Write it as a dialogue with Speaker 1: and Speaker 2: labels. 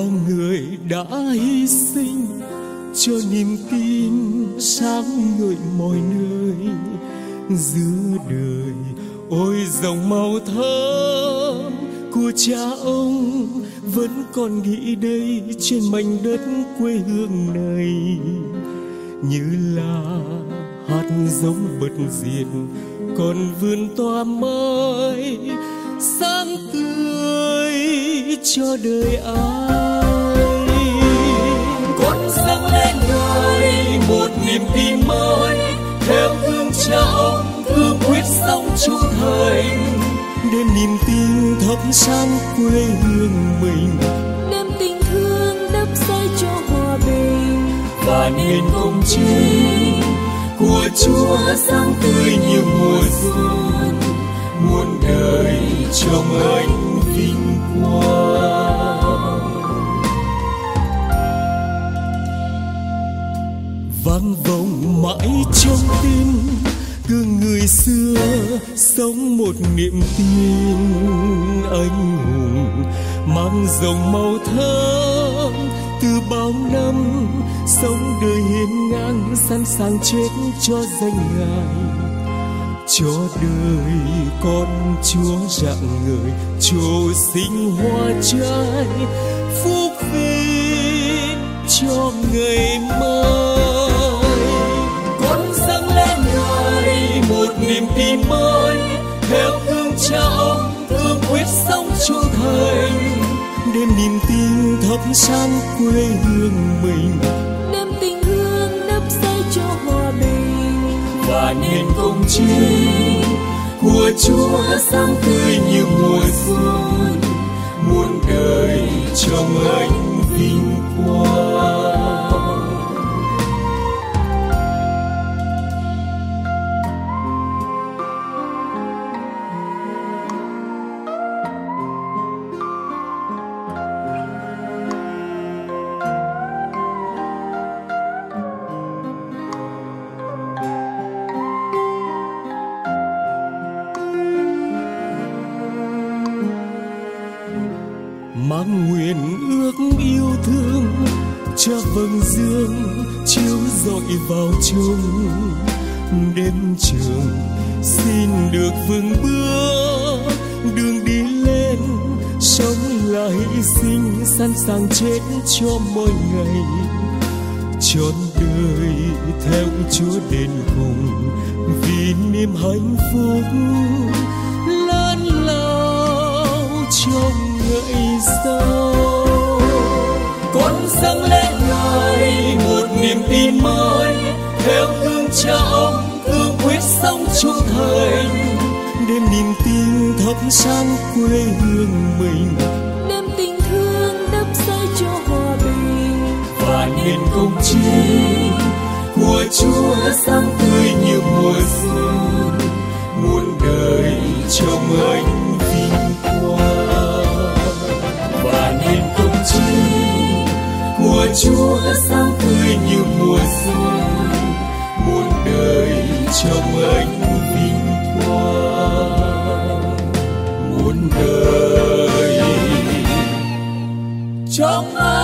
Speaker 1: bao người đã hy sinh cho niềm tin sáng ngời mọi nơi. Giữa đời ôi dòng máu thơm của cha ông vẫn còn nghĩ đây trên mảnh đất quê hương này, như là hạt giống bật diệt còn vươn tỏa mới sáng tươi cho đời ai. Con dâng lên đời một niềm tin mới, theo gương cha ông cương quyết sống trung thành, để niềm tin thắp sáng quê hương mình,
Speaker 2: đem tình thương đắp xây cho hòa bình
Speaker 1: và nên công chính của Chúa sáng tươi như mùa xuân, muôn đời trong anh vinh quang. Vang vọng mãi trong tim gương người xưa, sống một niềm tin anh hùng, mang dòng màu thơm từ bao năm, sống đời hiên ngang sẵn sàng chết cho danh Ngài, cho đời con Chúa rạng ngời trổ sinh hoa trái, phúc vinh cho ngày mai. Con dâng lên đời một niềm tin mới, theo gương cha ông cương quyết sống trung thành, đem niềm tin thắp sáng quê hương mình,
Speaker 2: đem tình thương đắp xây cho hòa bình
Speaker 1: và nên công chính của Chúa sáng tươi như mùa xuân, muôn đời trong anh vinh quang. Mang nguyện ước yêu thương cho vầng dương chiếu rọi vào chung, đêm trường xin được vững bước đường đi lên, sống là hy sinh sẵn sàng chết cho mỗi ngày, trọn đời theo Chúa đến cùng, vì niềm hạnh phúc lớn lao trong ngày sau. Con dâng lên Ngài một niềm tin mới, theo gương cha ông cương quyết sống trung thành, đem niềm tin thắp sáng quê hương mình,
Speaker 2: đem tình thương đắp xây cho hòa bình
Speaker 1: và nên công chính của Chúa sáng tươi như mùa xuân, muôn đời trong anh vinh quang, và nên công chính của Chúa sáng tươi như mùa xuân, muôn đời trong anh vinh quang, muôn đời trong anh